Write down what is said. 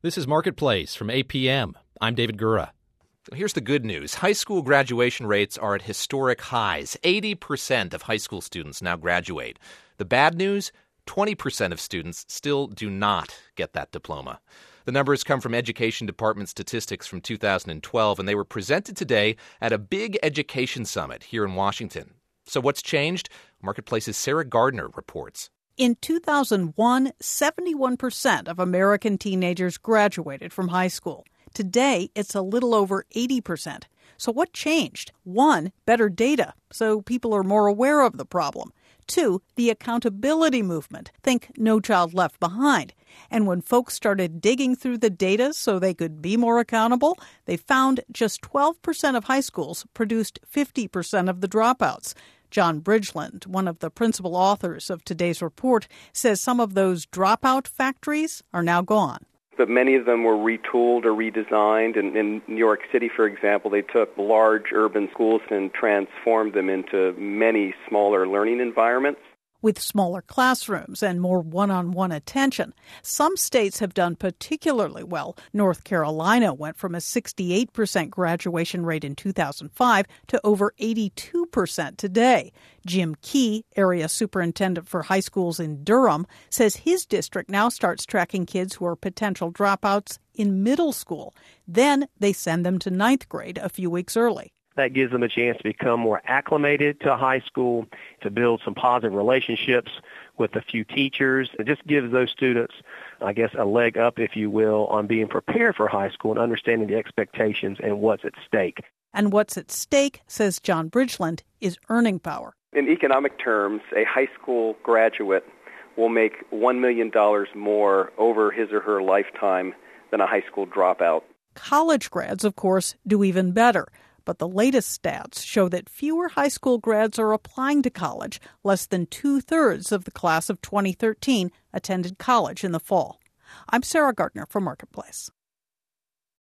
This is Marketplace from APM. I'm David Gura. Here's the good news. High school graduation rates are at historic highs. 80% of high school students now graduate. The bad news, 20% of students still do not get that diploma. The numbers come from Education Department statistics from 2012, and they were presented today at a big education summit here in Washington. So what's changed? Marketplace's Sarah Gardner reports. In 2001, 71% of American teenagers graduated from high school. Today, it's a little over 80%. So what changed? 1, better data, so people are more aware of the problem. 2, the accountability movement. Think No Child Left Behind. And when folks started digging through the data so they could be more accountable, they found just 12% of high schools produced 50% of the dropouts. John Bridgeland, one of the principal authors of today's report, says some of those dropout factories are now gone. But many of them were retooled or redesigned. In New York City, for example, they took large urban schools and transformed them into many smaller learning environments. With smaller classrooms and more one-on-one attention. Some states have done particularly well. North Carolina went from a 68% graduation rate in 2005 to over 82% today. Jim Key, area superintendent for high schools in Durham, says his district now starts tracking kids who are potential dropouts in middle school. Then they send them to ninth grade a few weeks early. That gives them a chance to become more acclimated to high school, to build some positive relationships with a few teachers. It just gives those students, I guess, a leg up, if you will, on being prepared for high school and understanding the expectations and what's at stake. And what's at stake, says John Bridgeland, is earning power. In economic terms, a high school graduate will make $1 million more over his or her lifetime than a high school dropout. College grads, of course, do even better. But the latest stats show that fewer high school grads are applying to college. Less than 2/3 of the class of 2013 attended college in the fall. I'm Sarah Gardner for Marketplace.